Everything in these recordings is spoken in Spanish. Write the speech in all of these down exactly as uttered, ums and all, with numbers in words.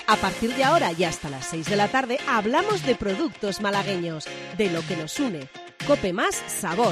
A partir de ahora y hasta las seis de la tarde hablamos de productos malagueños, de lo que nos une. Cope Más Sabor.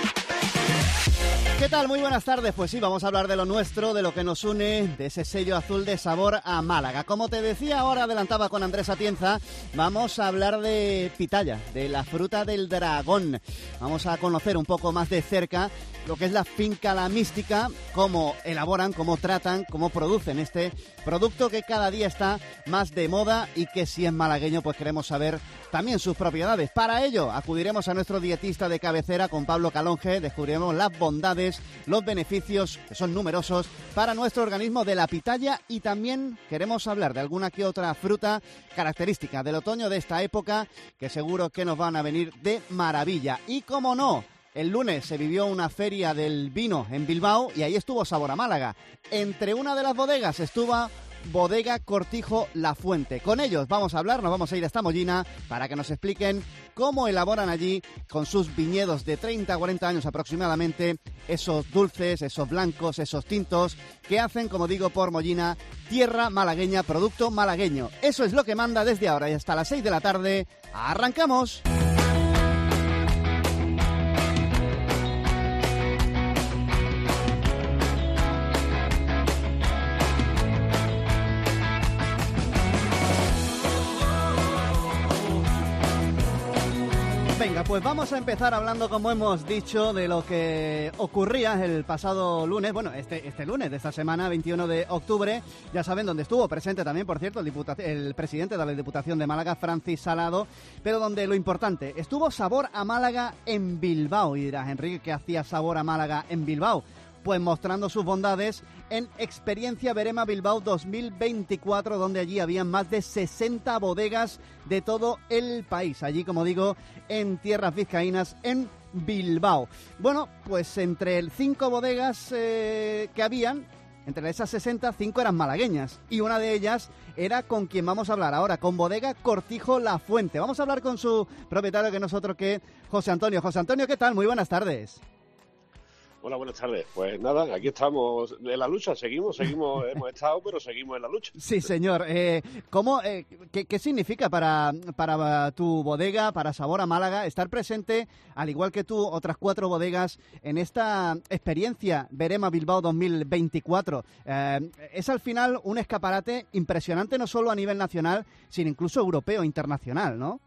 ¿Qué tal? Muy buenas tardes. Pues sí, vamos a hablar de lo nuestro, de lo que nos une, de ese sello azul de Sabor a Málaga. Como te decía, ahora adelantaba con Andrés Atienza, vamos a hablar de pitaya, de la fruta del dragón. Vamos a conocer un poco más de cerca lo que es la finca La Mística, cómo elaboran, cómo tratan, cómo producen este producto que cada día está más de moda y que si es malagueño pues queremos saber también sus propiedades. Para ello acudiremos a nuestro dietista de cabecera con Pablo Calonge, descubriremos las bondades, los beneficios, que son numerosos, para nuestro organismo de la pitaya y también queremos hablar de alguna que otra fruta característica del otoño de esta época que seguro que nos van a venir de maravilla. Y cómo no, el lunes se vivió una feria del vino en Bilbao y ahí estuvo Sabor a Málaga. Entre una de las bodegas estuvo Bodega Cortijo La Fuente. Con ellos vamos a hablar, nos vamos a ir hasta Mollina para que nos expliquen cómo elaboran allí, con sus viñedos de treinta a cuarenta años aproximadamente, esos dulces, esos blancos, esos tintos, que hacen, como digo, por Mollina, tierra malagueña, producto malagueño. Eso es lo que manda desde ahora y hasta las seis de la tarde. ¡Arrancamos! Venga, pues vamos a empezar hablando, como hemos dicho, de lo que ocurría el pasado lunes, bueno, este, este lunes de esta semana, veintiuno de octubre, ya saben, donde estuvo presente también, por cierto, el, diputa- el presidente de la Diputación de Málaga, Francis Salado, pero donde lo importante, estuvo Sabor a Málaga en Bilbao. Y dirás, Enrique, ¿qué hacía Sabor a Málaga en Bilbao? Pues mostrando sus bondades en Experiencia Verema Bilbao dos mil veinticuatro, donde allí habían más de sesenta bodegas de todo el país. Allí, como digo, en tierras vizcaínas, en Bilbao. Bueno, pues entre el cinco bodegas eh, que habían, entre esas sesenta, cinco eran malagueñas. Y una de ellas era con quien vamos a hablar ahora, con Bodega Cortijo La Fuente. Vamos a hablar con su propietario, que no es otro que José Antonio. José Antonio, ¿qué tal? Muy buenas tardes. Hola, buenas tardes. Pues nada, aquí estamos en la lucha, seguimos, seguimos, hemos estado, pero seguimos en la lucha. Sí, señor. Eh, ¿cómo, eh, qué, ¿Qué significa para, para tu bodega, para Sabor a Málaga, estar presente, al igual que tú, otras cuatro bodegas, en esta experiencia Verema Bilbao dos mil veinticuatro? Eh, es al final un escaparate impresionante, no solo a nivel nacional, sino incluso europeo e internacional, ¿no?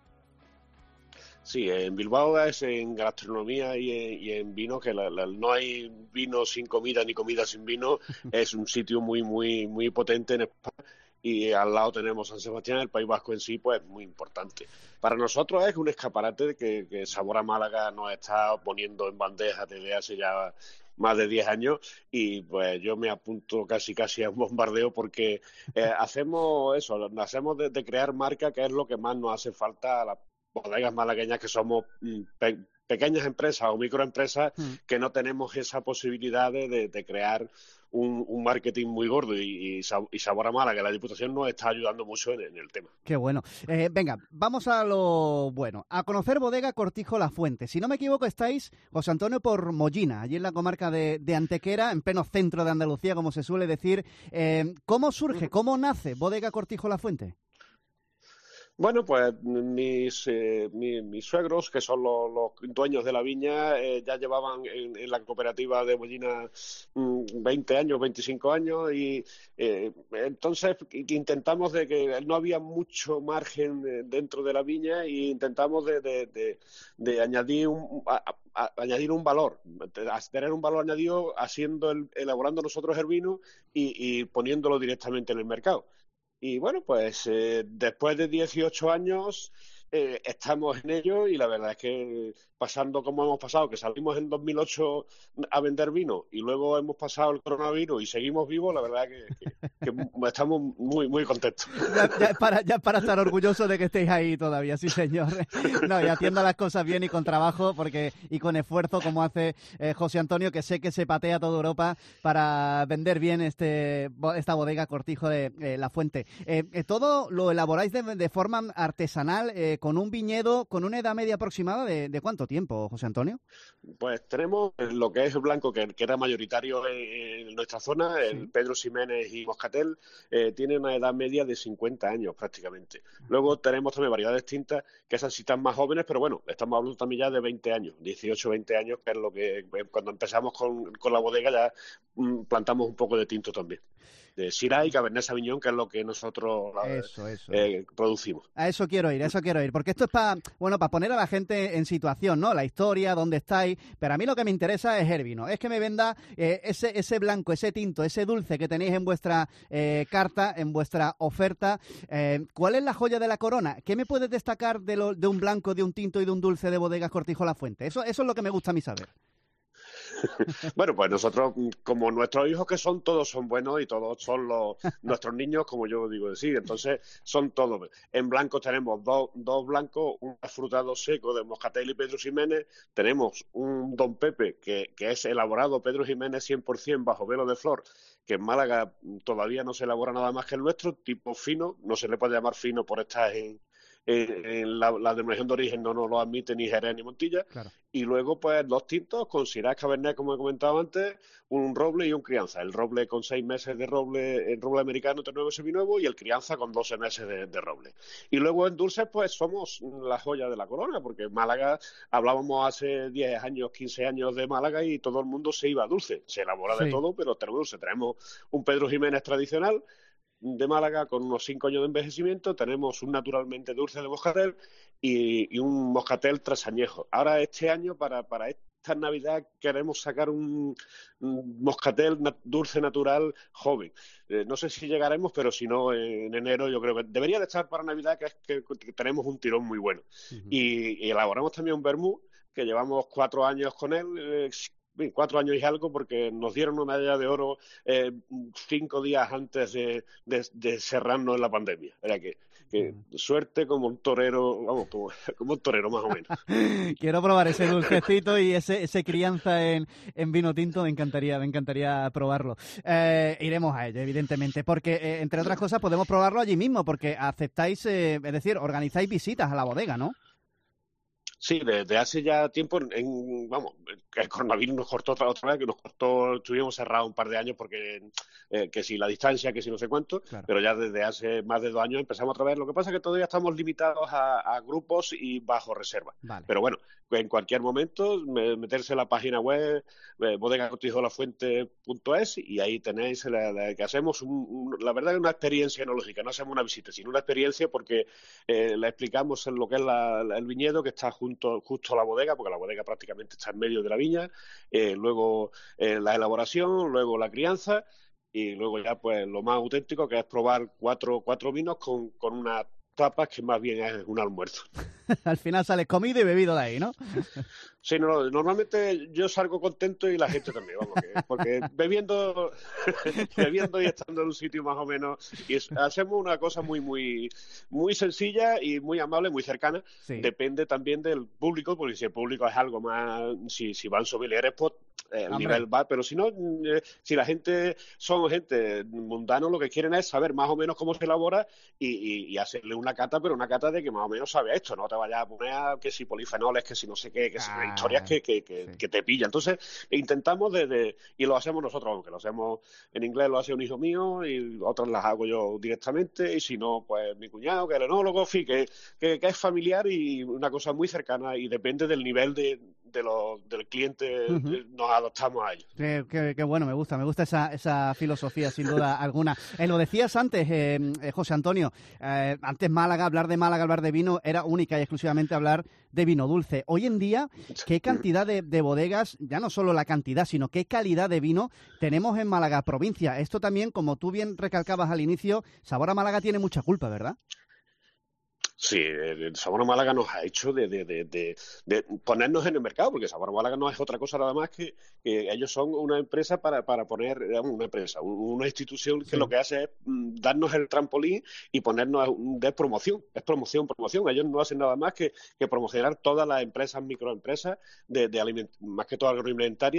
Sí, en Bilbao es en gastronomía y en, y en vino, que la, la, no hay vino sin comida ni comida sin vino. Es un sitio muy, muy, muy potente en España y al lado tenemos San Sebastián, el País Vasco en sí, pues muy importante. Para nosotros es un escaparate que, que Sabor a Málaga nos está poniendo en bandeja desde hace ya más de diez años y pues yo me apunto casi casi a un bombardeo porque eh, hacemos eso, hacemos de, de crear marca, que es lo que más nos hace falta a la bodegas malagueñas, que somos pe- pequeñas empresas o microempresas mm. que no tenemos esa posibilidad de, de crear un, un marketing muy gordo y, y, y Sabor a Málaga, la Diputación nos está ayudando mucho en, en el tema. Qué bueno. Eh, venga, vamos a lo bueno, a conocer Bodega Cortijo La Fuente. Si no me equivoco, estáis, José Antonio, por Mollina, allí en la comarca de, de Antequera, en pleno centro de Andalucía, como se suele decir. Eh, ¿Cómo surge, cómo nace Bodega Cortijo La Fuente? Bueno, pues mis, eh, mis, mis suegros, que son los, los dueños de la viña, eh, ya llevaban en, en la cooperativa de Mollina mmm, veinte años, veinticinco años, y eh, entonces intentamos de que no había mucho margen dentro de la viña e intentamos de, de, de, de añadir un a, a, añadir un valor, tener un valor añadido haciendo el, elaborando nosotros el vino y, y poniéndolo directamente en el mercado. Y bueno, pues eh, después de dieciocho años eh, estamos en ello y la verdad es que pasando como hemos pasado, que salimos en dos mil ocho a vender vino y luego hemos pasado el coronavirus y seguimos vivos, la verdad que, que, que estamos muy muy contentos. Ya, ya, para, ya para estar orgullosos de que estéis ahí todavía, sí señor. No, y haciendo las cosas bien y con trabajo porque y con esfuerzo como hace eh, José Antonio, que sé que se patea toda Europa para vender bien este esta bodega Cortijo de eh, La Fuente. Eh, eh, ¿Todo lo elaboráis de, de forma artesanal? Eh, eh, con un viñedo con una edad media aproximada de, de ¿cuánto tiempo, José Antonio? Pues tenemos lo que es el blanco, que, que era mayoritario en, en nuestra zona, sí. El Pedro Ximénez y Moscatel, eh, tiene una edad media de cincuenta años prácticamente. Luego tenemos también variedades tintas, que esas sí están más jóvenes, pero bueno, estamos hablando también ya de veinte años, dieciocho, veinte años, que es lo que cuando empezamos con, con la bodega ya mm, plantamos un poco de tinto también. De Syrah y Cabernet Sauvignon, que es lo que nosotros eso, eso. Eh, producimos. A eso quiero ir, a eso quiero ir, porque esto es para, bueno, para poner a la gente en situación, ¿no? La historia, dónde estáis, pero a mí lo que me interesa es el vino, es que me venda eh, ese, ese blanco, ese tinto, ese dulce que tenéis en vuestra eh, carta, en vuestra oferta. Eh, ¿Cuál es la joya de la corona? ¿Qué me puedes destacar de, lo, de un blanco, de un tinto y de un dulce de Bodegas Cortijo La Fuente? Eso, eso es lo que me gusta a mí saber. Bueno, pues nosotros, como nuestros hijos que son, todos son buenos y todos son los nuestros niños, como yo digo decir, entonces son todos. En blancos tenemos dos, dos blancos, un afrutado seco de Moscatel y Pedro Ximénez, tenemos un Don Pepe que, que es elaborado Pedro Ximénez cien por ciento bajo velo de flor, que en Málaga todavía no se elabora nada más que el nuestro, tipo fino, no se le puede llamar fino por estar en... en la, la denominación de origen no nos lo admite ni Jerez ni Montilla, claro. Y luego pues dos tintos con Syrah, Cabernet, como he comentado antes, un roble y un crianza, el roble con seis meses de roble, el roble americano ternuevo seminuevo y el crianza con doce meses de, de roble. Y luego en dulces pues somos la joya de la corona, porque Málaga, hablábamos hace diez años, quince años de Málaga y todo el mundo se iba a dulce, se elabora sí. De todo, pero tenemos dulce, tenemos un Pedro Ximénez tradicional de Málaga con unos cinco años de envejecimiento, tenemos un naturalmente dulce de Moscatel y, y un Moscatel trasañejo. Ahora este año, para, para esta Navidad, queremos sacar un, un Moscatel na, dulce natural joven. Eh, no sé si llegaremos, pero si no, en enero yo creo que debería de estar para Navidad, que es que, que tenemos un tirón muy bueno. Uh-huh. Y, y elaboramos también un vermú, que llevamos cuatro años con él, eh, cuatro años y algo, porque nos dieron una medalla de oro eh, cinco días antes de, de, de cerrarnos en la pandemia. Era que, que suerte como un torero, vamos, como, como un torero más o menos. Quiero probar ese dulcecito y ese, ese crianza en, en vino tinto, me encantaría, me encantaría probarlo. Eh, iremos a ello, evidentemente, porque eh, entre otras cosas podemos probarlo allí mismo, porque aceptáis, eh, es decir, organizáis visitas a la bodega, ¿no? Sí, desde hace ya tiempo, en, vamos, el coronavirus nos cortó otra, otra vez, que nos cortó, estuvimos cerrados un par de años porque eh, que si la distancia, que si no sé cuánto, claro. Pero ya desde hace más de dos años empezamos otra vez. Lo que pasa es que todavía estamos limitados a, a grupos y bajo reserva. Vale. Pero bueno, en cualquier momento meterse en la página web eh, bodega cortijo la fuente punto es y ahí tenéis la, la, que hacemos un, un, la verdad es una experiencia enológica, no hacemos una visita, sino una experiencia porque eh, la explicamos en lo que es la, la, el viñedo que está junto, justo a la bodega, porque la bodega prácticamente está en medio de la viña, eh, luego eh, la elaboración, luego la crianza y luego ya pues lo más auténtico que es probar cuatro, cuatro vinos con, con una tapas que más bien es un almuerzo. Al final sales comido y bebido de ahí, ¿no? Sí, no, normalmente yo salgo contento y la gente también, vamos, que, porque bebiendo, bebiendo y estando en un sitio más o menos, y es, hacemos una cosa muy, muy, muy sencilla y muy amable, muy cercana. Sí. Depende también del público, porque si el público es algo más, si, si van sommeliers, pues eh, el nivel va, pero si no, eh, si la gente son gente mundana, lo que quieren es saber más o menos cómo se elabora y, y, y hacerle una cata, pero una cata de que más o menos sabe esto, no te vayas a poner a que si polifenoles, que si no sé qué, que si ah, historias que, que, que, sí. que te pillan. Entonces, intentamos de, de, y lo hacemos nosotros, aunque lo hacemos en inglés, lo hace un hijo mío y otras las hago yo directamente, y si no, pues mi cuñado, que es el enólogo, en fin, que, que, que es familiar y una cosa muy cercana y depende del nivel de, de lo, del cliente, uh-huh. Nos adaptamos a ello. Qué, qué, qué bueno, me gusta, me gusta esa, esa filosofía, sin duda alguna. Eh, lo decías antes, eh, José Antonio, eh, antes Málaga, hablar de Málaga, hablar de vino, era única y exclusivamente hablar de vino dulce. Hoy en día, ¿qué cantidad de, de bodegas, ya no solo la cantidad, sino qué calidad de vino tenemos en Málaga provincia? Esto también, como tú bien recalcabas al inicio, Sabor a Málaga tiene mucha culpa, ¿verdad? Sí, el Sabor a Málaga nos ha hecho de, de, de, de, de ponernos en el mercado, porque Sabor a Málaga no es otra cosa nada más que, que ellos son una empresa para, para poner, una empresa, una institución que sí. Lo que hace es darnos el trampolín y ponernos de promoción, es promoción, promoción. Ellos no hacen nada más que, que promocionar todas las empresas, microempresas, de, de aliment, más que todo agroalimentarias,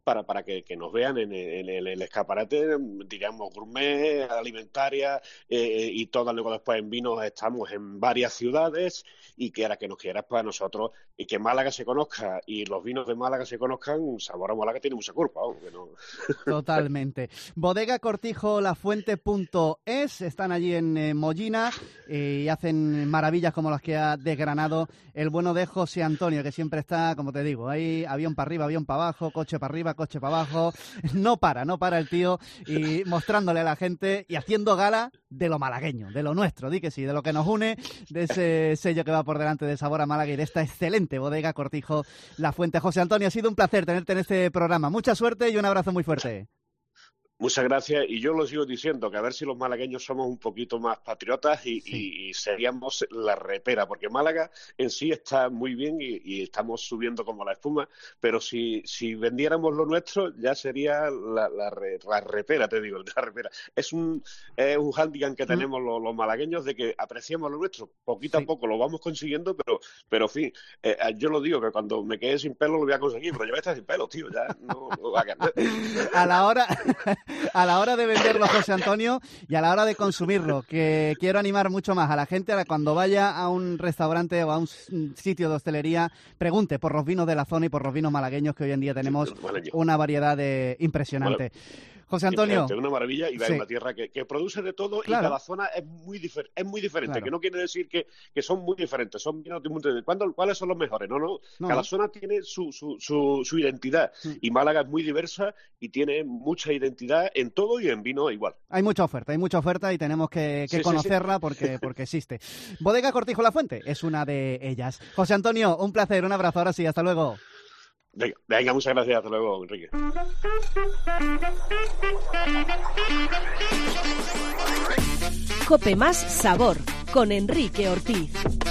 para, para que, que nos vean en el, en el escaparate, digamos, gourmet, alimentaria, eh, y todo. Luego después en vinos estamos en varias ciudades, y que ahora que nos quieras para nosotros, y que Málaga se conozca y los vinos de Málaga se conozcan, Sabor a Málaga tiene mucha culpa, aunque no. Totalmente. Bodega Cortijo La Fuente punto es, están allí en eh, Mollina, eh, y hacen maravillas como las que ha desgranado el bueno de José Antonio, que siempre está, como te digo, ahí avión para arriba, avión para abajo, coche para arriba, coche para abajo, no para, no para el tío, y mostrándole a la gente y haciendo gala de lo malagueño, de lo nuestro, di que sí, de lo que nos une, de ese sello que va por delante de Sabor a Málaga y de esta excelente Bodega Cortijo La Fuente. José Antonio, ha sido un placer tenerte en este programa. Mucha suerte y un abrazo muy fuerte. Muchas gracias, y yo lo sigo diciendo, que a ver si los malagueños somos un poquito más patriotas y, sí. y, y seríamos la repera, porque Málaga en sí está muy bien y, y estamos subiendo como la espuma, pero si, si vendiéramos lo nuestro ya sería la, la, re, la repera, te digo, la repera. Es un, es un hándicap que tenemos los, los malagueños de que apreciamos lo nuestro, poquito sí. a poco lo vamos consiguiendo, pero, pero en fin, eh, yo lo digo, que cuando me quede sin pelo lo voy a conseguir, pero ya voy a estar sin pelo, tío, ya no, no va a ganar. A la hora... A la hora de venderlo, José Antonio, y a la hora de consumirlo, que quiero animar mucho más a la gente a cuando vaya a un restaurante o a un sitio de hostelería, pregunte por los vinos de la zona y por los vinos malagueños, que hoy en día tenemos una variedad de impresionante. Vale. José Antonio. Una maravilla, y va sí. en una tierra que, que produce de todo, claro. y cada zona es muy, difer es muy diferente, claro. que no quiere decir que, que son muy diferentes, son vinos de mundo. ¿Cuáles son los mejores? No, no, no. Cada zona tiene su, su, su, su identidad, sí. y Málaga es muy diversa y tiene mucha identidad en todo y en vino igual. Hay mucha oferta, hay mucha oferta y tenemos que, que sí, conocerla sí, sí. Porque, porque existe. Bodega Cortijo La Fuente es una de ellas. José Antonio, un placer, un abrazo, ahora sí, hasta luego. Venga, venga, muchas gracias, hasta luego, Enrique. Cope Más Sabor, con Enrique Ortiz.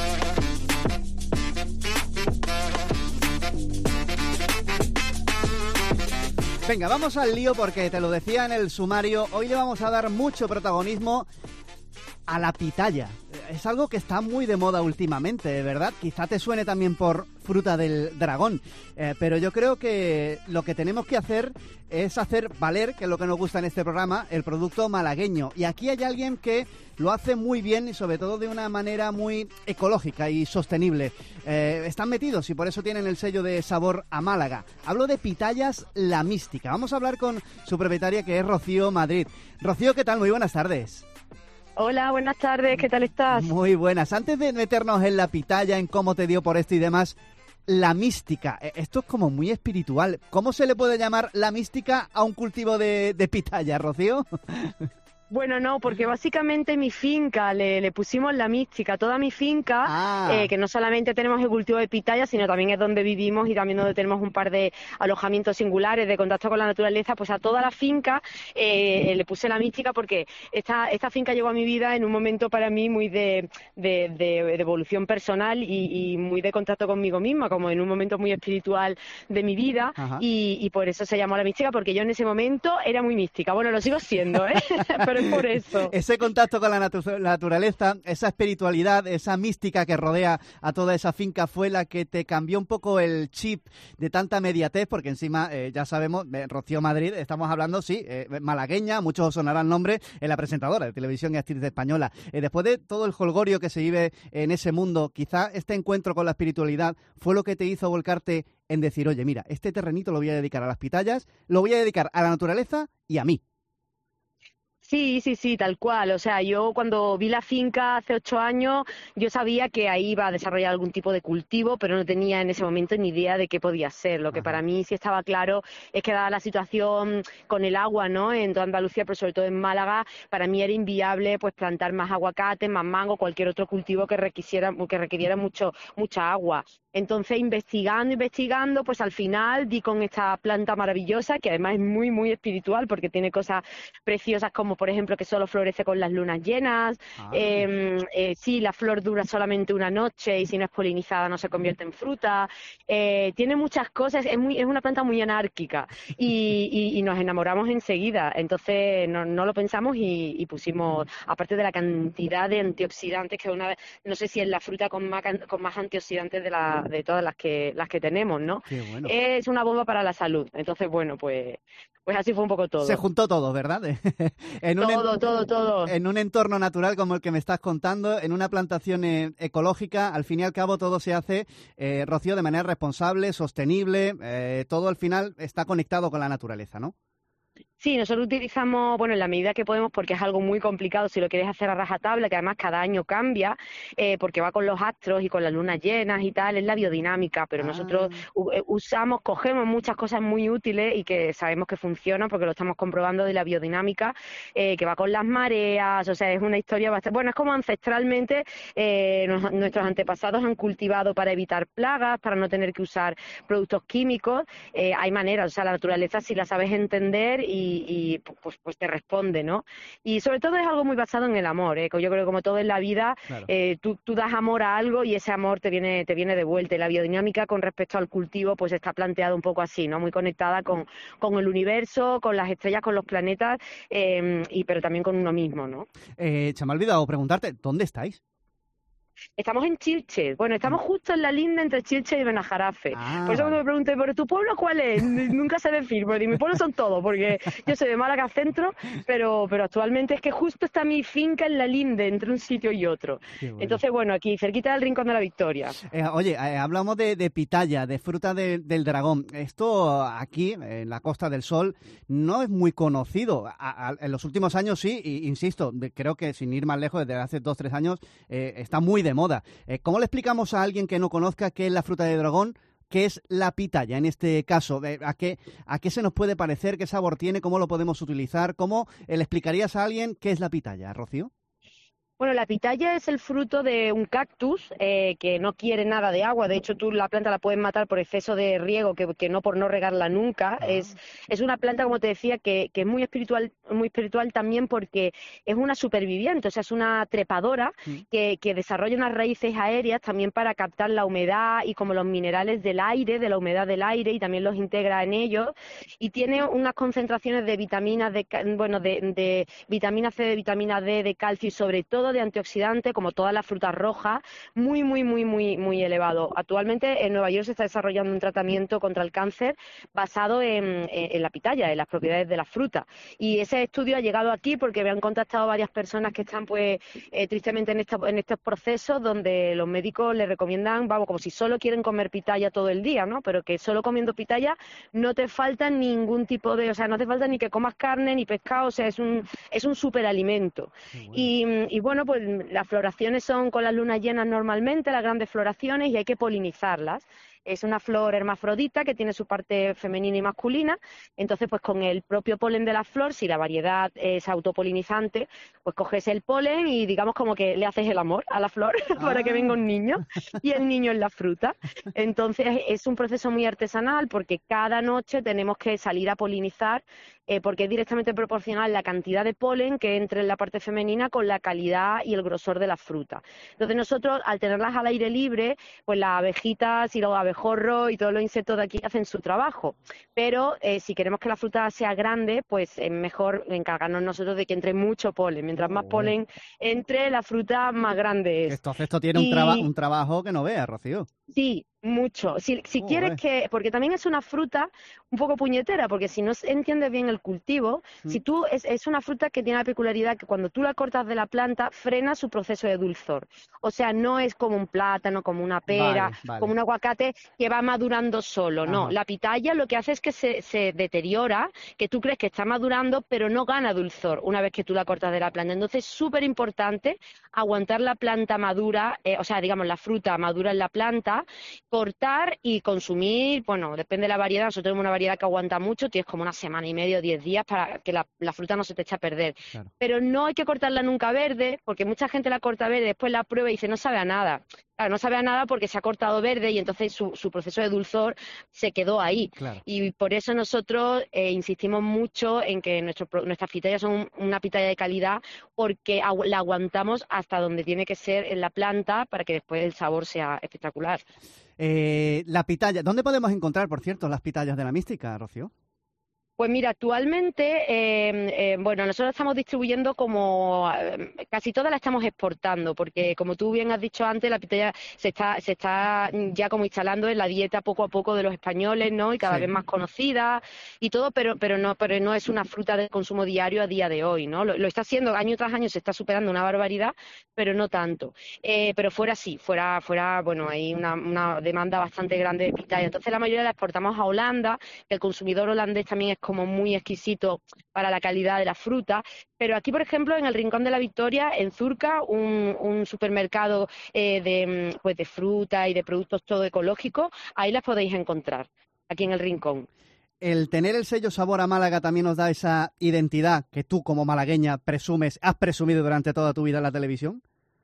Venga, vamos al lío porque te lo decía en el sumario, hoy le vamos a dar mucho protagonismo a la pitaya. Es algo que está muy de moda últimamente, ¿verdad? Quizá te suene también por fruta del dragón, eh, pero yo creo que lo que tenemos que hacer es hacer valer, que es lo que nos gusta en este programa, el producto malagueño. Y aquí hay alguien que lo hace muy bien y sobre todo de una manera muy ecológica y sostenible. Eh, están metidos y por eso tienen el sello de Sabor a Málaga. Hablo de Pitayas La Mística. Vamos a hablar con su propietaria, que es Rocío Madrid. Rocío, ¿qué tal? Muy buenas tardes. Hola, buenas tardes, ¿qué tal estás? Muy buenas. Antes de meternos en la pitaya, en cómo te dio por esto y demás, la mística, esto es como muy espiritual. ¿Cómo se le puede llamar la mística a un cultivo de, de pitaya, Rocío? Bueno, no, porque básicamente mi finca le, le pusimos la mística, toda mi finca, ah. eh, que no solamente tenemos el cultivo de pitaya, sino también es donde vivimos y también donde tenemos un par de alojamientos singulares de contacto con la naturaleza, pues a toda la finca eh, le puse la mística porque esta, esta finca llegó a mi vida en un momento para mí muy de, de, de, de evolución personal y, y muy de contacto conmigo misma, como en un momento muy espiritual de mi vida, y, y por eso se llamó la mística, porque yo en ese momento era muy mística. Bueno, lo sigo siendo, ¿eh? Pero es por eso. Ese contacto con la, natu la naturaleza, esa espiritualidad, esa mística que rodea a toda esa finca fue la que te cambió un poco el chip de tanta mediatez, porque encima eh, ya sabemos, eh, Rocío Madrid, estamos hablando, sí, eh, malagueña, muchos os sonarán nombre, en la presentadora de televisión y actriz española. Eh, después de todo el jolgorio que se vive en ese mundo, quizá este encuentro con la espiritualidad fue lo que te hizo volcarte en decir, oye, mira, este terrenito lo voy a dedicar a las pitayas, lo voy a dedicar a la naturaleza y a mí. Sí, sí, sí, tal cual. O sea, yo cuando vi la finca hace ocho años, yo sabía que ahí iba a desarrollar algún tipo de cultivo, pero no tenía en ese momento ni idea de qué podía ser. Lo que para mí sí estaba claro es que dada la situación con el agua, ¿no?, en toda Andalucía, pero sobre todo en Málaga, para mí era inviable pues plantar más aguacate, más mango, cualquier otro cultivo que requisiera, que requiriera mucho, mucha agua. Entonces, investigando, investigando, pues al final di con esta planta maravillosa, que además es muy, muy espiritual, porque tiene cosas preciosas como, por ejemplo, que solo florece con las lunas llenas. Ah. Eh, eh, sí, la flor dura solamente una noche y si no es polinizada no se convierte en fruta. Eh, tiene muchas cosas, es, muy, es una planta muy anárquica y, y, y nos enamoramos enseguida. Entonces, no, no lo pensamos y, y pusimos, aparte de la cantidad de antioxidantes, que una vez, no sé si es la fruta con más, con más antioxidantes de la todas, de todas las que las que tenemos, ¿no? Qué bueno. Es una bomba para la salud. Entonces, bueno, pues, pues así fue un poco todo. Se juntó todo, ¿verdad? en un todo, en... todo, todo. En un entorno natural como el que me estás contando, en una plantación eh, ecológica, al fin y al cabo todo se hace, eh, Rocío, de manera responsable, sostenible, eh, todo al final está conectado con la naturaleza, ¿no? Sí, nosotros utilizamos, bueno, en la medida que podemos, porque es algo muy complicado si lo quieres hacer a rajatabla, que además cada año cambia, eh, porque va con los astros y con las lunas llenas y tal, es la biodinámica, pero Ah. nosotros u- eh, usamos, cogemos muchas cosas muy útiles y que sabemos que funcionan porque lo estamos comprobando de la biodinámica, eh, que va con las mareas, o sea, es una historia bastante, bueno, es como ancestralmente eh, nos- nuestros antepasados han cultivado para evitar plagas, para no tener que usar productos químicos, eh, hay maneras, o sea, la naturaleza si la sabes entender y y, y pues, pues te responde, ¿no? Y sobre todo es algo muy basado en el amor, ¿eh? Yo creo que como todo en la vida, Claro. eh, tú, tú das amor a algo y ese amor te viene, te viene de vuelta. Y la biodinámica con respecto al cultivo pues está planteada un poco así, ¿no? Muy conectada con, con el universo, con las estrellas, con los planetas, eh, y pero también con uno mismo, ¿no? Eh, se me ha olvidado preguntarte, ¿dónde estáis? Estamos en Chilches. Bueno, estamos justo en la linda entre Chilches y Benajarafe. Ah, Por eso vale. cuando me pregunté, ¿pero tu pueblo cuál es? N- Nunca sé decir, porque mi pueblo son todos, porque yo soy de Málaga Centro, pero, pero actualmente es que justo está mi finca en la linde, entre un sitio y otro. Qué bueno. Entonces, bueno, aquí, cerquita del Rincón de la Victoria. Eh, oye, eh, hablamos de, de pitaya, de fruta de- del dragón. Esto aquí, en la Costa del Sol, no es muy conocido. A- a- en los últimos años sí, y, insisto, de- creo que sin ir más lejos, desde hace dos, tres años, eh, está muy de moda. Eh, ¿Cómo le explicamos a alguien que no conozca qué es la fruta de dragón? ¿Qué es la pitaya en este caso? Eh, ¿A qué, a qué se nos puede parecer? ¿Qué sabor tiene? ¿Cómo lo podemos utilizar? ¿Cómo eh, le explicarías a alguien qué es la pitaya, Rocío? Bueno, la pitaya es el fruto de un cactus eh, que no quiere nada de agua. De hecho, tú la planta la puedes matar por exceso de riego, que, que no por no regarla nunca. Ah. Es, es una planta, como te decía, que, que es muy espiritual, muy espiritual también porque es una superviviente, o sea, es una trepadora Mm. que, que desarrolla unas raíces aéreas también para captar la humedad y como los minerales del aire, de la humedad del aire, y también los integra en ellos. Y tiene unas concentraciones de vitaminas, de, ca- bueno, de, de vitamina C, de vitamina D, de calcio y sobre todo de antioxidantes, como todas las frutas rojas, muy, muy, muy, muy, muy elevado. Actualmente en Nueva York se está desarrollando un tratamiento contra el cáncer basado en, en, en la pitaya, en las propiedades de la fruta. Y ese estudio ha llegado aquí porque me han contactado varias personas que están, pues, eh, tristemente en, esta, en estos procesos donde los médicos les recomiendan, vamos, como si solo quieren comer pitaya todo el día, ¿no? Pero que solo comiendo pitaya no te falta ningún tipo de, o sea, no te falta ni que comas carne ni pescado, o sea, es un, es un superalimento. Bueno. Y, y bueno, pues las floraciones son con las lunas llenas normalmente, las grandes floraciones, y hay que polinizarlas. Es una flor hermafrodita que tiene su parte femenina y masculina, entonces pues con el propio polen de la flor, si la variedad es autopolinizante, pues coges el polen y digamos como que le haces el amor a la flor para que venga un niño, y el niño es la fruta. Entonces es un proceso muy artesanal porque cada noche tenemos que salir a polinizar, eh, porque es directamente proporcional la cantidad de polen que entre en la parte femenina con la calidad y el grosor de la fruta. Entonces nosotros, al tenerlas al aire libre, pues las abejitas y los abejorros y todos los insectos de aquí hacen su trabajo. Pero eh, si queremos que la fruta sea grande, pues es mejor encargarnos nosotros de que entre mucho polen. Mientras más Oh. polen entre, la fruta más grande es. Entonces esto tiene un, Y- traba- un trabajo que no veas, Rocío. Sí, mucho. Si, si Joder. quieres que, porque también es una fruta un poco puñetera, porque si no se entiendes bien el cultivo, Mm. si tú es, es una fruta que tiene la peculiaridad que cuando tú la cortas de la planta frena su proceso de dulzor. O sea, no es como un plátano, como una pera, Vale, vale. como un aguacate que va madurando solo. No, Ajá. la pitaya lo que hace es que se, se deteriora, que tú crees que está madurando, pero no gana dulzor una vez que tú la cortas de la planta. Entonces es súper importante aguantar la planta madura, eh, o sea, digamos, la fruta madura en la planta, cortar y consumir, bueno, depende de la variedad, nosotros tenemos una variedad que aguanta mucho, tienes como una semana y medio, diez días para que la, la fruta no se te eche a perder. Claro. Pero no hay que cortarla nunca verde, porque mucha gente la corta verde, después la prueba y dice, no sabe a nada. Claro, no sabe a nada porque se ha cortado verde y entonces su, su proceso de dulzor se quedó ahí. Claro. Y por eso nosotros eh, insistimos mucho en que nuestro, pro- nuestras pitayas son un- una pitaya de calidad, porque agu- la aguantamos hasta donde tiene que ser en la planta para que después el sabor sea espectacular. Eh, la pitaya, ¿dónde podemos encontrar, por cierto, las pitayas de la mística, Rocío? Pues mira, actualmente, eh, eh, bueno, nosotros estamos distribuyendo como eh, casi todas la estamos exportando, porque como tú bien has dicho antes, la pitaya se está, se está ya como instalando en la dieta poco a poco de los españoles, ¿no? Y cada Sí. vez más conocida y todo, pero, pero no, pero no es una fruta de consumo diario a día de hoy, ¿no? Lo, lo está haciendo año tras año, se está superando una barbaridad, pero no tanto. Eh, pero fuera sí, fuera, fuera, bueno, hay una, una demanda bastante grande de pitaya. Entonces la mayoría la exportamos a Holanda, que el consumidor holandés también es como muy exquisito para la calidad de la fruta, pero aquí, por ejemplo, en el Rincón de la Victoria, en Zurca, un, un supermercado eh, de, pues de fruta y de productos todo ecológicos, ahí las podéis encontrar, aquí en el Rincón. El tener el sello Sabor a Málaga también nos da esa identidad que tú como malagueña presumes, has presumido durante toda tu vida en la televisión.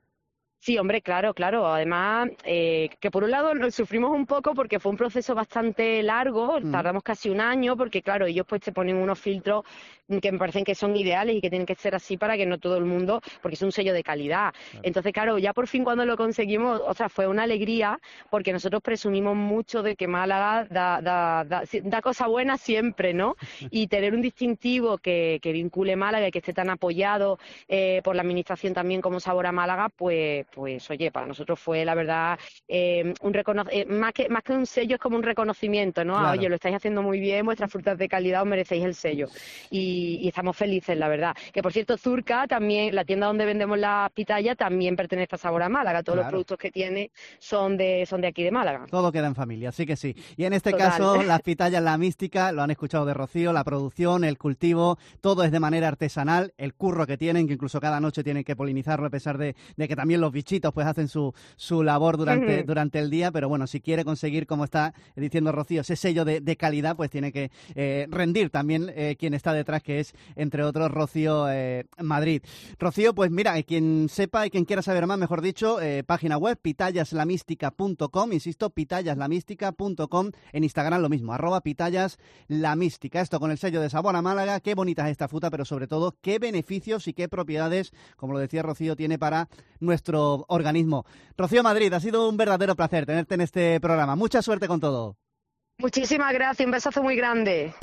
Sí, hombre, claro, claro. Además, eh, que por un lado nos sufrimos un poco porque fue un proceso bastante largo, Mm. tardamos casi un año, porque claro, ellos pues te ponen unos filtros que me parecen que son ideales y que tienen que ser así para que no todo el mundo, porque es un sello de calidad. Claro. Entonces, claro, ya por fin cuando lo conseguimos, o sea, fue una alegría, porque nosotros presumimos mucho de que Málaga da, da, da, da cosa buena siempre, ¿no? Y tener un distintivo que, que vincule Málaga y que esté tan apoyado eh, por la administración también como Sabor a Málaga, pues pues oye, para nosotros fue la verdad eh, un recono- eh, más que más que un sello es como un reconocimiento, ¿no? Claro. Ah, oye, lo estáis haciendo muy bien, vuestras frutas de calidad os merecéis el sello. Y, y estamos felices, la verdad. Que por cierto, Zurca también, la tienda donde vendemos las pitayas, también pertenece a Sabor a Málaga. Todos Claro. los productos que tiene son de son de aquí de Málaga. Todo queda en familia, así que sí. Y en este Total. caso, las pitayas, la mística, lo han escuchado de Rocío, la producción, el cultivo, todo es de manera artesanal, el curro que tienen, que incluso cada noche tienen que polinizarlo, a pesar de, de que también los bichitos pues hacen su, su labor durante, Ujú. durante el día, pero bueno, si quiere conseguir, como está diciendo Rocío, ese sello de, de calidad, pues tiene que eh, rendir también eh, quien está detrás, que es, entre otros, Rocío eh, Madrid. Rocío, pues mira, eh, quien sepa y quien quiera saber más, mejor dicho, eh, página web, pitayaslamística punto com, insisto, pitayaslamística punto com, en Instagram lo mismo, arroba pitayaslamística. Esto con el sello de Sabor a Málaga, qué bonita es esta fruta, pero sobre todo, qué beneficios y qué propiedades, como lo decía Rocío, tiene para nuestro organismo. Rocío Madrid, ha sido un verdadero placer tenerte en este programa. Mucha suerte con todo. Muchísimas gracias, un besazo muy grande.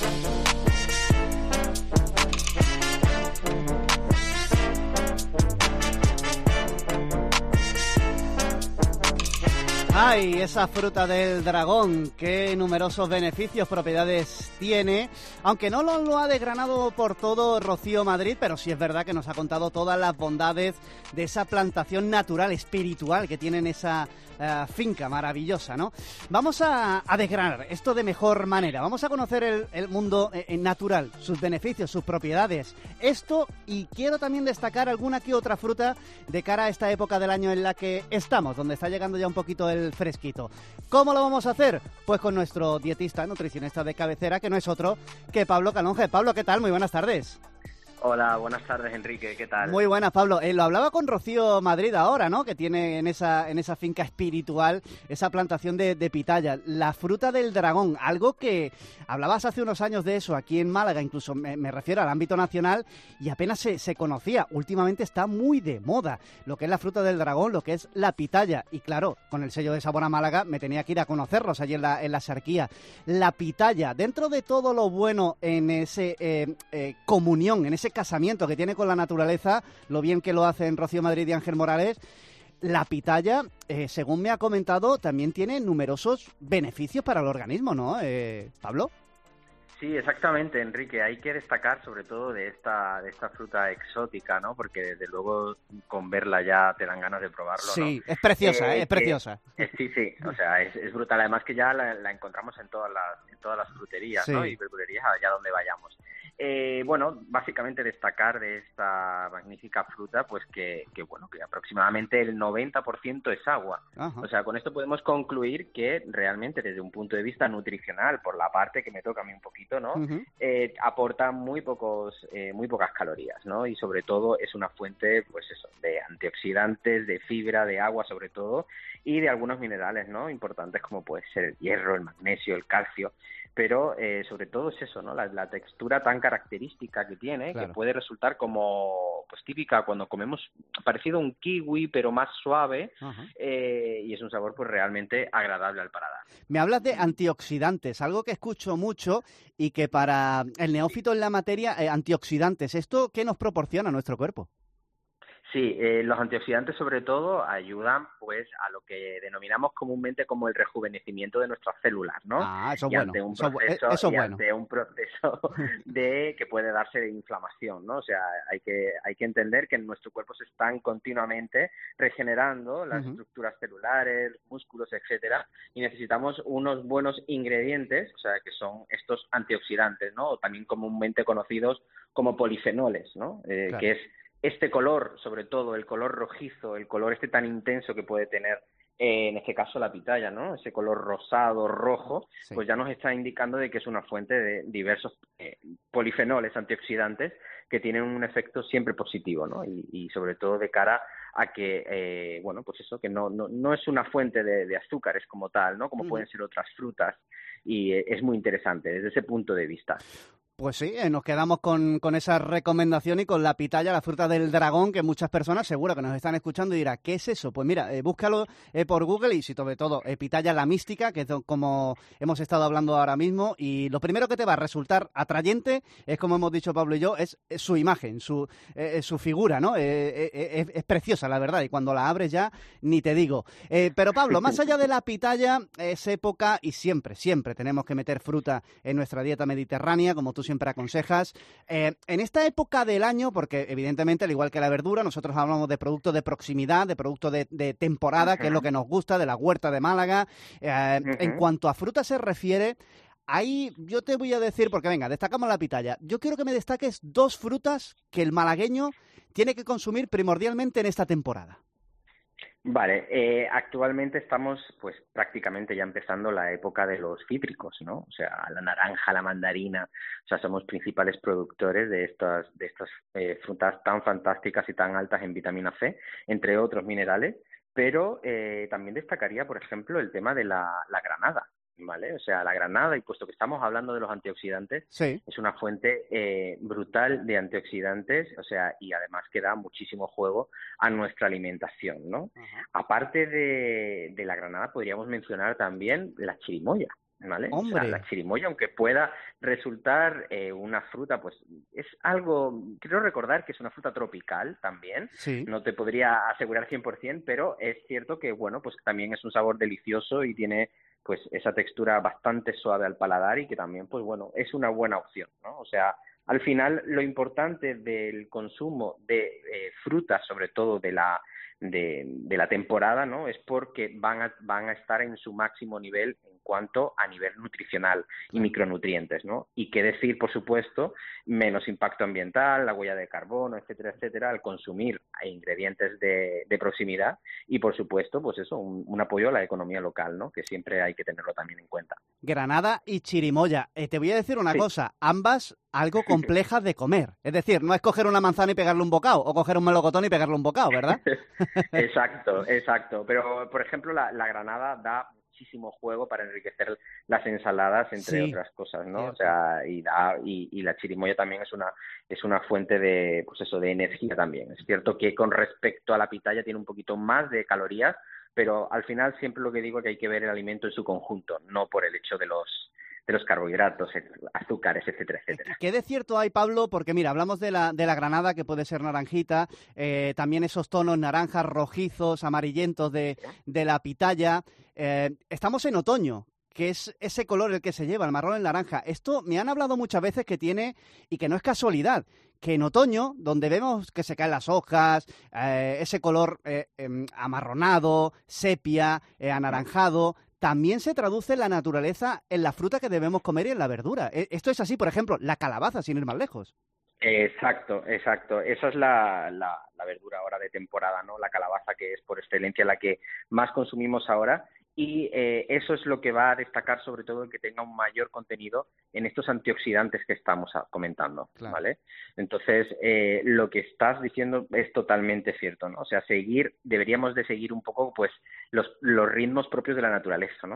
¡Ay, esa fruta del dragón! ¡Qué numerosos beneficios, propiedades tiene! Aunque no lo, lo ha desgranado por todo Rocío Madrid, pero sí es verdad que nos ha contado todas las bondades de esa plantación natural, espiritual que tiene en esa uh, finca maravillosa, ¿no? Vamos a, a desgranar esto de mejor manera. Vamos a conocer el, el mundo eh, natural, sus beneficios, sus propiedades. Esto, y quiero también destacar alguna que otra fruta de cara a esta época del año en la que estamos, donde está llegando ya un poquito el fresquito. ¿Cómo lo vamos a hacer? Pues con nuestro dietista, nutricionista de cabecera, que no es otro que Pablo Calonge. Pablo, ¿qué tal? Muy buenas tardes. Hola, buenas tardes, Enrique, ¿qué tal? Muy buenas, Pablo. Eh, lo hablaba con Rocío Madrid ahora, ¿no? Que tiene en esa, en esa finca espiritual esa plantación de, de pitaya. La fruta del dragón, algo que hablabas hace unos años de eso aquí en Málaga, incluso me, me refiero al ámbito nacional, y apenas se, se conocía. Últimamente está muy de moda lo que es la fruta del dragón, lo que es la pitaya. Y claro, con el sello de Sabor a Málaga me tenía que ir a conocerlos allí en la, en la Sarquía. La pitaya, dentro de todo lo bueno en ese eh, eh, comunión, en ese casamiento que tiene con la naturaleza, lo bien que lo hacen Rocío Madrid y Ángel Morales, la pitaya, eh, según me ha comentado, también tiene numerosos beneficios para el organismo, ¿no, eh, Pablo? Sí, exactamente, Enrique. Hay que destacar sobre todo de esta de esta fruta exótica, ¿no? Porque desde luego con verla ya te dan ganas de probarlo, ¿no? Sí, es preciosa, eh, ¿eh? Es preciosa. Que, eh, sí, sí, o sea, es, es brutal. Además que ya la, la encontramos en todas las en todas las fruterías, Sí. ¿no? Y verdulerías allá donde vayamos. Eh, bueno, básicamente destacar de esta magnífica fruta, pues que, que bueno, que aproximadamente el noventa por ciento es agua. Ajá. O sea, con esto podemos concluir que realmente desde un punto de vista nutricional, por la parte que me toca a mí un poquito, ¿no? Uh-huh. Eh, aporta muy pocos, eh, muy pocas calorías, ¿no? Y sobre todo es una fuente, pues eso, de antioxidantes, de fibra, de agua sobre todo, y de algunos minerales, ¿no? Importantes como puede ser el hierro, el magnesio, el calcio. pero eh, sobre todo es eso, ¿no? La, la textura tan característica que tiene, claro. que puede resultar como pues típica cuando comemos parecido a un kiwi, pero más suave, eh, y es un sabor pues realmente agradable al paladar. Me hablas de antioxidantes, algo que escucho mucho y que para el neófito en la materia, eh, antioxidantes, ¿esto qué nos proporciona a nuestro cuerpo? Sí, eh, los antioxidantes sobre todo ayudan pues a lo que denominamos comúnmente como el rejuvenecimiento de nuestras células, ¿no? Ah, eso es y bueno. ante un Eso, proceso, eso es y bueno. ante un proceso de que puede darse de inflamación, ¿no? O sea, hay que hay que entender que en nuestro cuerpo se están continuamente regenerando las Uh-huh. estructuras celulares, músculos, etcétera, y necesitamos unos buenos ingredientes, o sea, que son estos antioxidantes, ¿no? O también comúnmente conocidos como polifenoles, ¿no? Eh, Claro. que es este color, sobre todo el color rojizo, el color este tan intenso que puede tener, eh, en este caso la pitaya, ¿no? Ese color rosado, rojo, Sí. pues ya nos está indicando de que es una fuente de diversos eh, polifenoles antioxidantes que tienen un efecto siempre positivo, ¿no? Y, y sobre todo de cara a que, eh, bueno, pues eso, que no, no, no es una fuente de, de azúcares como tal, ¿no? Como uh-huh. pueden ser otras frutas, y eh, es muy interesante desde ese punto de vista. Pues sí, eh, nos quedamos con, con esa recomendación y con la pitaya, la fruta del dragón, que muchas personas seguro que nos están escuchando y dirán, ¿qué es eso? Pues mira, eh, búscalo eh, por Google y sobre todo eh, pitaya la mística, que es como hemos estado hablando ahora mismo, y lo primero que te va a resultar atrayente es, como hemos dicho Pablo y yo, es, es su imagen, su, eh, su figura, ¿no? Eh, eh, es, es preciosa, la verdad, y cuando la abres ya, ni te digo. Eh, pero Pablo, más allá de la pitaya, es época y siempre, siempre tenemos que meter fruta en nuestra dieta mediterránea, como tú siempre aconsejas. Eh, en esta época del año, porque evidentemente, al igual que la verdura, nosotros hablamos de productos de proximidad, de productos de, de temporada, uh-huh. que es lo que nos gusta, de la huerta de Málaga. Eh, uh-huh. En cuanto a fruta se refiere, ahí yo te voy a decir, porque venga, destacamos la pitaya. Yo quiero que me destaques dos frutas que el malagueño tiene que consumir primordialmente en esta temporada. Vale, eh, actualmente estamos pues prácticamente ya empezando la época de los cítricos, ¿no? O sea, la naranja, la mandarina, o sea, somos principales productores de estas de estas eh, frutas tan fantásticas y tan altas en vitamina C, entre otros minerales, pero eh, también destacaría, por ejemplo, el tema de la, la granada, ¿vale? O sea, la granada, y puesto que estamos hablando de los antioxidantes, sí. es una fuente eh, brutal de antioxidantes, o sea, y además que da muchísimo juego a nuestra alimentación, ¿no? Uh-huh. Aparte de, de la granada, podríamos mencionar también la chirimoya, ¿vale? ¡Hombre! O sea, la chirimoya, aunque pueda resultar eh, una fruta, pues es algo, quiero recordar que es una fruta tropical también, sí. No te podría asegurar cien por ciento, pero es cierto que, bueno, pues también es un sabor delicioso y tiene pues esa textura bastante suave al paladar y que también, pues bueno, es una buena opción, ¿no? O sea, al final lo importante del consumo de eh, frutas, sobre todo de la de, de la temporada, ¿no? Es porque van a, van a estar en su máximo nivel en cuanto a nivel nutricional y micronutrientes, ¿no? Y qué decir, por supuesto, menos impacto ambiental, la huella de carbono, etcétera, etcétera, al consumir ingredientes de, de proximidad y, por supuesto, pues eso, un, un apoyo a la economía local, ¿no? Que siempre hay que tenerlo también en cuenta. Granada y chirimoya. Eh, te voy a decir una sí. cosa, ambas algo complejas de comer. Es decir, no es coger una manzana y pegarle un bocado, o coger un melocotón y pegarle un bocado, ¿verdad? Exacto, exacto. Pero, por ejemplo, la, la granada da muchísimo juego para enriquecer las ensaladas, entre sí, otras cosas, ¿no? cierto. O sea, y, da, y, y la chirimoya también es una es una fuente de, pues eso, de energía también. Es cierto que con respecto a la pitaya tiene un poquito más de calorías, pero al final siempre lo que digo es que hay que ver el alimento en su conjunto, no por el hecho de los de los carbohidratos, azúcares, etcétera, etcétera. ¿Qué de cierto hay, Pablo? Porque mira, hablamos de la, de la granada, que puede ser naranjita, eh, también esos tonos naranjas, rojizos, amarillentos de, de la pitaya. Eh, estamos en otoño, que es ese color el que se lleva, el marrón, el naranja. Esto me han hablado muchas veces que tiene, y que no es casualidad, que en otoño, donde vemos que se caen las hojas, eh, ese color eh, eh, amarronado, sepia, eh, anaranjado, también se traduce la naturaleza en la fruta que debemos comer y en la verdura. Esto es así, por ejemplo, la calabaza, sin ir más lejos. Exacto, exacto. Esa es la, la, la verdura ahora de temporada, ¿no? La calabaza, que es por excelencia la que más consumimos ahora. Y eh, eso es lo que va a destacar, sobre todo, el que tenga un mayor contenido en estos antioxidantes que estamos comentando, claro. ¿Vale? Entonces, eh, lo que estás diciendo es totalmente cierto, ¿no? O sea, seguir, deberíamos de seguir un poco, pues, los, los ritmos propios de la naturaleza, ¿no?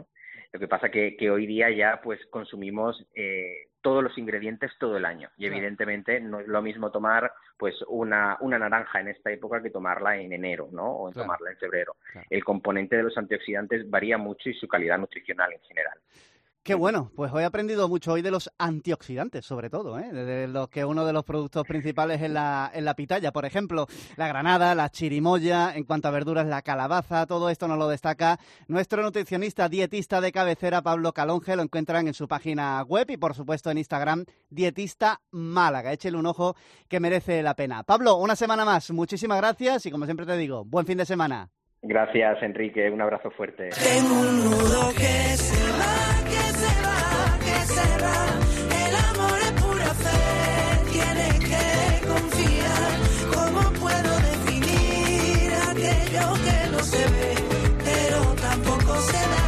Lo que pasa que, que hoy día ya pues consumimos eh, todos los ingredientes todo el año y evidentemente no es lo mismo tomar pues una, una naranja en esta época que tomarla en enero, ¿no? O en claro. tomarla en febrero. Claro. El componente de los antioxidantes varía mucho y su calidad nutricional en general. Qué bueno, pues hoy he aprendido mucho hoy de los antioxidantes, sobre todo, ¿eh? De los que uno de los productos principales es la, en la pitaya, por ejemplo, la granada, la chirimoya, en cuanto a verduras, la calabaza, todo esto nos lo destaca nuestro nutricionista dietista de cabecera, Pablo Calonge, lo encuentran en su página web y, por supuesto, en Instagram, Dietista Málaga. Échele un ojo que merece la pena. Pablo, una semana más, muchísimas gracias y, como siempre te digo, buen fin de semana. Gracias, Enrique, un abrazo fuerte. Tengo un nudo que se va, que se va, que se va. El amor es pura fe, tienes que confiar. ¿Cómo puedo definir aquello que no se ve, pero tampoco se da?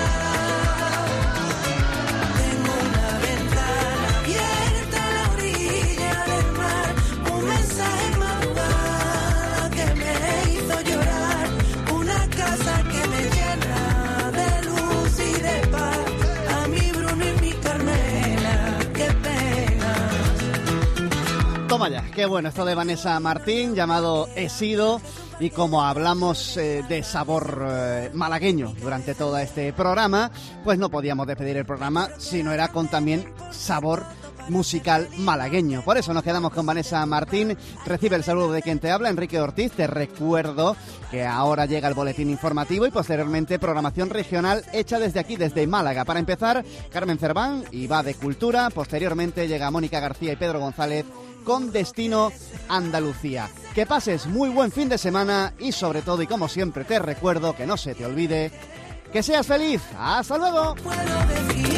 Tengo una ventana abierta a la orilla del mar, un mensaje madrugada que me hizo llorar. Casa que me llena de luz y de paz, a mi Bruno y mi Carmela, qué pena. Toma ya, qué bueno esto de Vanessa Martín, llamado He sido, y como hablamos eh, de sabor eh, malagueño durante todo este programa, pues no podíamos despedir el programa si no era con también sabor musical malagueño. Por eso nos quedamos con Vanessa Martín. Recibe el saludo de quien te habla, Enrique Ortiz. Te recuerdo que ahora llega el boletín informativo y posteriormente programación regional hecha desde aquí, desde Málaga. Para empezar, Carmen Cerván y va de Cultura. Posteriormente llega Mónica García y Pedro González con Destino Andalucía. Que pases muy buen fin de semana y, sobre todo y como siempre te recuerdo, que no se te olvide, que seas feliz. ¡Hasta luego!